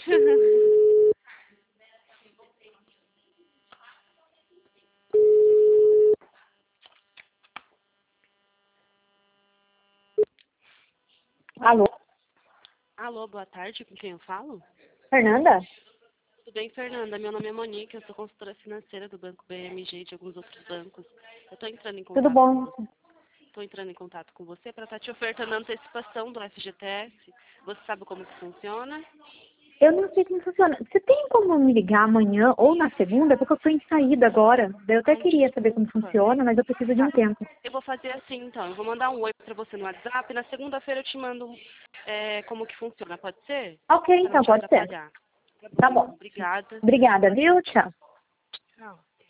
Alô? Alô, boa tarde, com quem eu falo? Fernanda? Tudo bem, Fernanda? Meu nome é Monique, eu sou consultora financeira do Banco BMG e de alguns outros bancos. Eu estou entrando em Tudo contato bom? com você para estar te ofertando a antecipação do FGTS. Você sabe como que funciona? Eu não sei como funciona. Você tem como me ligar amanhã ou na segunda? Porque eu estou em saída agora. Daí eu até Ai, queria saber como desculpa. funciona, mas eu preciso de Tá. um tempo. Eu vou fazer assim, então. Eu vou mandar um oi para você no WhatsApp e na segunda-feira eu te mando como que funciona. Pode ser? Ok, Para não então te pode ser. atrapalhar. Tá Tá bom, então. bom. Obrigada. Obrigada, viu? Tchau. Tchau.